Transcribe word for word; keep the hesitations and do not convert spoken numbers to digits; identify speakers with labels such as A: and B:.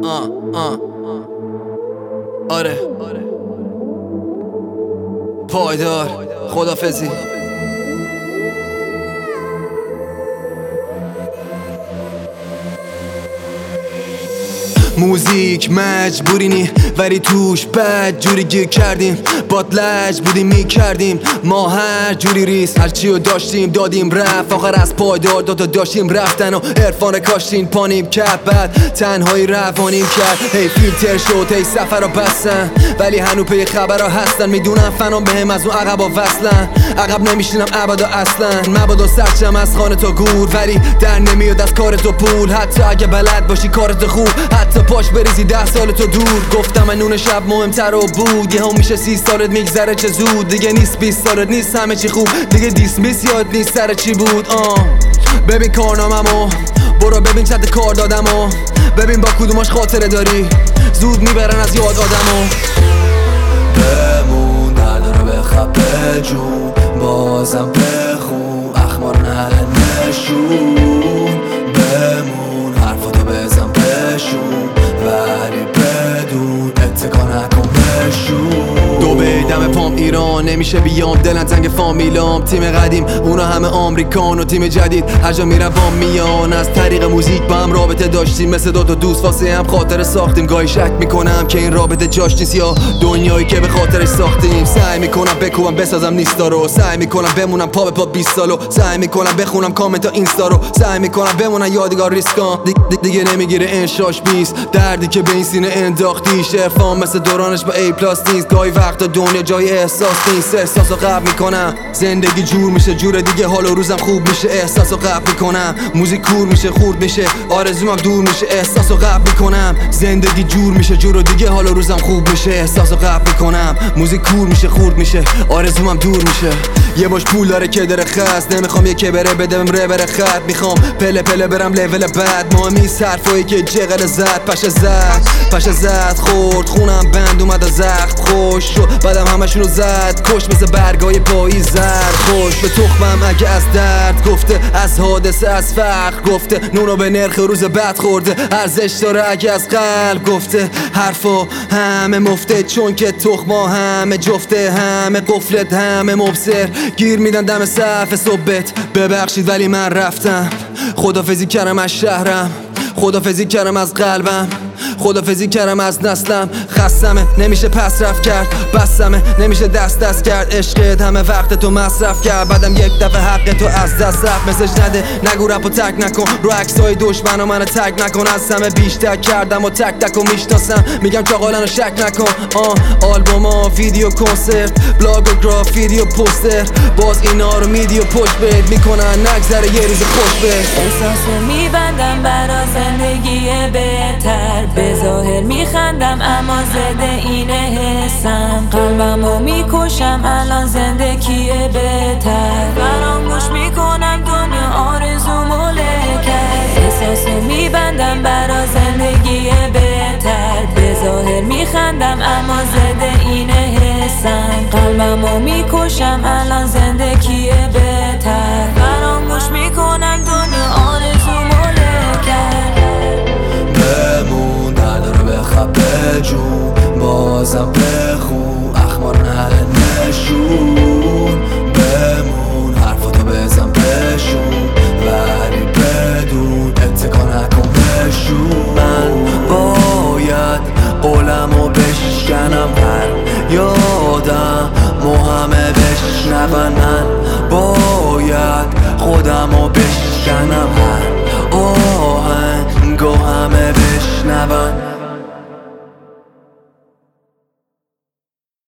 A: آه آه آره پایدار خدافظی. موزیک مجبوری نی ولی توش بد جوری گیر کردیم، باد لج بودیم میکردیم ما هر جوری ریس، هرچی رو داشتیم دادیم رفت، آخر از پایدار دادا داشتیم رفتن و عرفان کاشتین پانیم کرد، بعد تنهایی روانیم کرد. هی فیلتر شد هی سفر رو بستن ولی هنو پی خبر ها هستن، میدونم فنام بهم از اون عقب ها وصلن، عقب نمیشینم ابدا اصلا، مبادا سرچم از خانه تا گور ولی در نمیاد از کار تو پول، حتی اگه بلد باشی کارت خوب، حتی پاش بریزی ده سال تو دور. گفتم من نون شب مهمتر رو بود، یه هم میشه سی سالت میگذره چه زود، دیگه نیست بیست سالت نیست همه چی خوب، دیگه دیسمیس یاد نیست سر چی بود. آه ببین کارناممو، برو ببین چت کار دادمو، ببین با کدوماش خاطره داری، زود میبرن از یاد آدمو.
B: بمون دردارو بخواب جون، بازم بخون اخبار نهل نشون، بمون حرفاتو بزن بشون ولی بدون اتکا نکن بشون.
A: دو به دم پام ایران نمیشه بیام، دلن تنگ فامیلام، تیم قدیم اونا همه آمریکان و تیم جدید هر جا میرم با میان، از طریق موزیک با هم رابطه داشتیم مثل دو تا دوست واسه هم خاطره ساختیم، گاهی شک میکنم که این رابطه جاش نیست یا دنیایی که به خاطرش ساختیم، سعی میکنم بکوبم بسازم نیستا رو، سعی میکنم بمونم پا به پا بیست سالو، سعی میکنم بخونم کامنت ها اینستا رو، سعی میکنم بمونم یادگار ریسکام، دی دی دیگه نمیگیره انشاش بیست، دردی که به این سینه انداختی شرفام مثل دورانش با ای پلاس نیست، گاهی وقتا دنیا جای احساس نیست، احساسو قبل میکنم زندگی جور میشه جور دیگه، حال و روزم خوب میشه احساسو قبل میکنم، موزیک کور میشه خورد میشه آرزومم دور میشه احساسو قبل میکنم، زندگی جور میشه جور دیگه، حال و روزم خوب میشه احساسو قبل میکنم، موزیک کور میشه خورد میشه آرزومم دور میشه. یه باش پول داره که داره خست، نمیخوام یه که بره بدم ره بره خط، میخوام پله پله برم لول بعد، مهمی حرفایی که جغل زد پشه زد پشه زد خورد خونم بند اومد از زخم خوش شد، بعدم همشونو زد کش مثل برگای پاییز زرد، خوش به تخمم اگه از درد گفته، از حادثه از فقر گفته، نونو به نرخ روز بعد خورده، ارزش داره اگه از قلب گفته، حرفا همه مفته چون که تخما همه جفته، همه قفلت همه مبصر گیر میدن دم صف صبحت، ببخشید ولی من رفتم، خدافظی کردم از شهرم، خدافظی کردم از قلبم، خدافظی کردم از نسلم، خستمه نمیشه پس رفت کرد، بستمه نمیشه دست دست کرد، عشقت همه وقت تو مصرف کرد، بعدم یک دفعه حق تو از دست رفت، مسج نده نگو رپو تک نکن، رو عکسای دشمن و منو تک نکن، از همه بیشتر کردم و تک تک و میشناسم، میگم چاقالن رو شک نکن. آه آلبوما ویدیو کنسرت بلاگ و گراف ویدیو پوستر، باز اینا رو میدی و پشت بهت میکنن نگذره یه روز خوش بهت،
C: احساسو میبندم برا زندگی بهتر، به ظاهر میخندم اما زده اینه حسم، قلبمو میکشم الان زندگیه بهتر، فراموش میکنم دنیا آرزومو له کرد، احساسو میبندم برا زندگی بهتر، به ظاهر میخندم اما زده اینه حسم، قلبمو میکشم الان زندگیه بهتر، فراموش میکنم دنیا آرزومو له کرد.
B: بمون دردارو بخواب جون، بازم بخون اخبار نهل نشون، بمون حرفاتو بزن بشون ولی بدون اتکا نکن بشون. من باید قولمو بشکنم هر یادم همه بشنون، من باید خودمو بشکنم هر آهنگو همه بشنون.